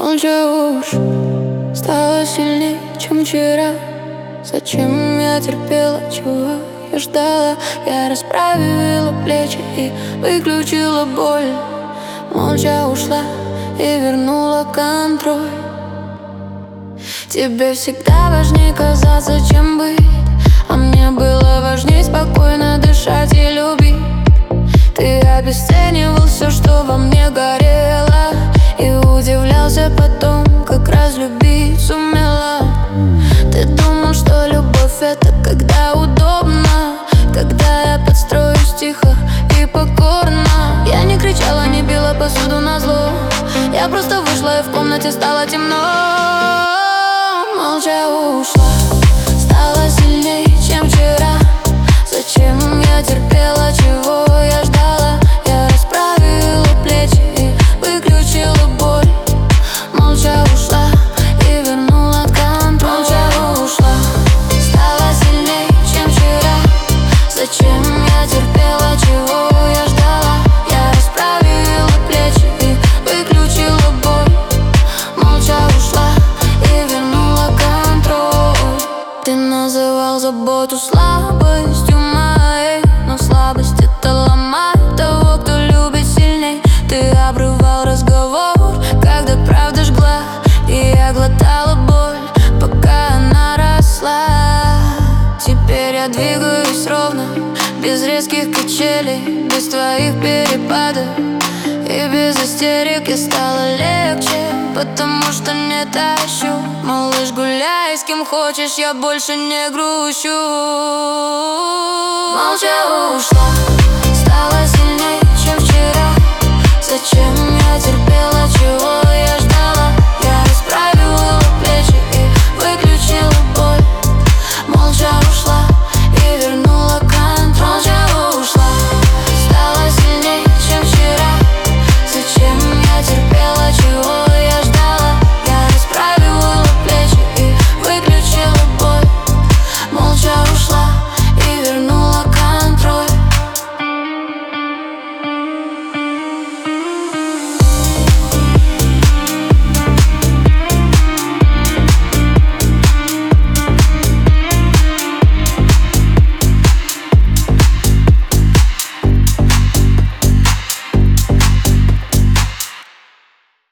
Молча уж стало сильней, чем вчера. Зачем я терпела, чего я ждала? Я расправила плечи и выключила боль. Молча ушла и вернула контроль. Тебе всегда важнее казаться, чем быть, а мне было важнее спокойно дышать и любить. Ты обесценивал все, что во мне горело, и удивлялся потом, как разлюбить сумела. Ты думал, что любовь — это когда удобно, когда я подстроюсь тихо и покорно. Я не кричала, не била посуду назло, я просто вышла, и в комнате стало темно. Молча ушла, стала сильней, чем вчера. Зачем я терпела, чего я ждала? Я расправила плечи и выключила боль. Молча ушла и вернула контроль. Молча ушла, стала сильней, чем вчера. Зачем я терпела, чего я ждала? Я расправила плечи и выключила боль. Молча ушла и вернула контроль. Ты называл заботу слабостью моей, но слабость — это ломает того, кто любит сильней. Ты обрывал разговор, когда правда жгла, и я глотала боль, пока она росла. Теперь я двигаюсь ровно, без резких качелей, без твоих перепадов и без истерик. Я стала легче, потому что не тащу. Малыш, гуляй с кем хочешь, я больше не грущу. Молча ушла, стала сильней, чем вчера. Зачем я терпела, чего я ждала?